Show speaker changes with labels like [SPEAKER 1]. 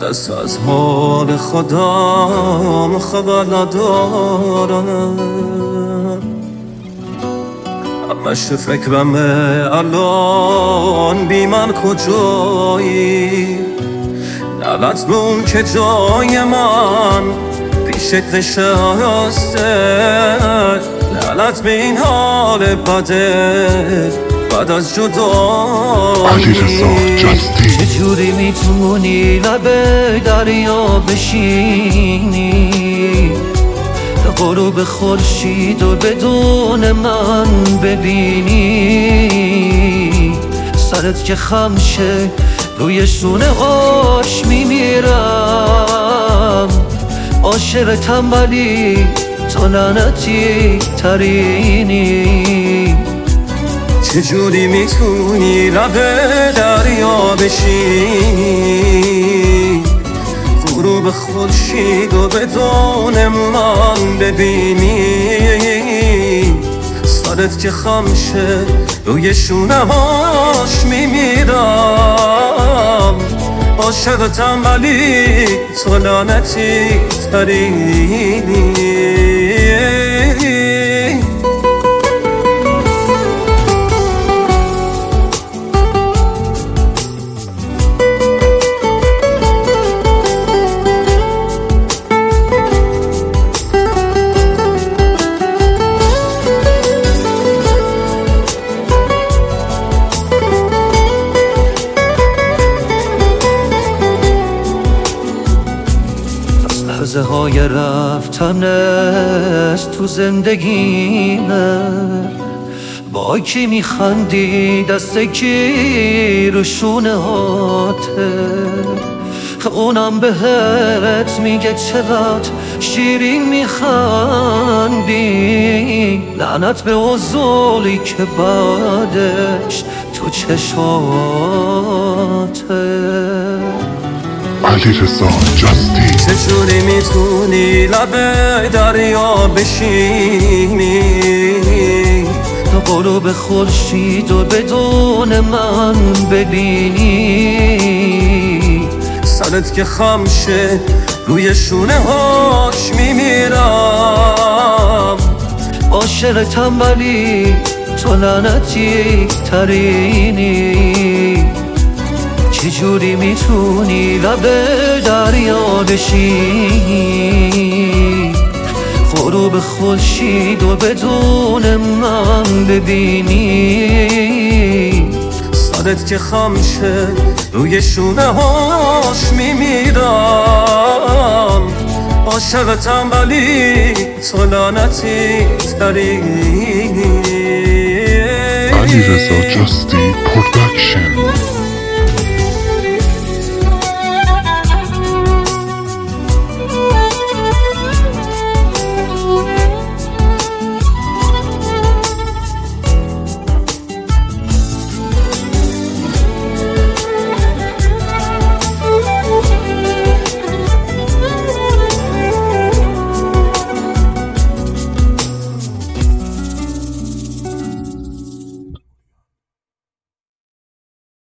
[SPEAKER 1] کس از حال خودم خبر ندارم. همش فکرمه الان بی من کجایی، نلطمون که جای من پیشت نشسته، نلطم این حال بده بعد از جدایی.
[SPEAKER 2] چجوری میتونی لب دریا بشینی، غروب خورشید و بدون من ببینی، سرت که خم شه روی شونه هاش میمیرم، عاشق تنبلی تو لعنتی ترینی.
[SPEAKER 1] چجوری میتونی لب دریا بشینی، غروب خورشید و بدون من ببینی، سرت که خم شه روی شونه هاش میمیرم، عاشق تنبلی تو لعنتی ترینی.
[SPEAKER 2] لحظه های رفتنت تو زندگیمه، با کی میخندی دست کی رو شونه هاته، اونم بهت میگه چقدر شیرین میخندی، لعنت به عضولی که بعدش تو چشاته.
[SPEAKER 3] علیرضا جاستی.
[SPEAKER 1] چجوری میتونی لب دریا بشینی،
[SPEAKER 2] غروب خورشید و بدون من ببینی،
[SPEAKER 1] سرت که خم شه روی شونه هاش میمیرم،
[SPEAKER 2] عاشق تنبلی تو لعنتی ترینی. چجوری میتونی لب دریا بشینی، غروب خورشید و بدون من ببینی،
[SPEAKER 1] سرت که خم شه روی شونه هاش میمیرم، عاشق تنبلی تو لعنتی ترینی.
[SPEAKER 3] علیرضا جاستی پروداکشن.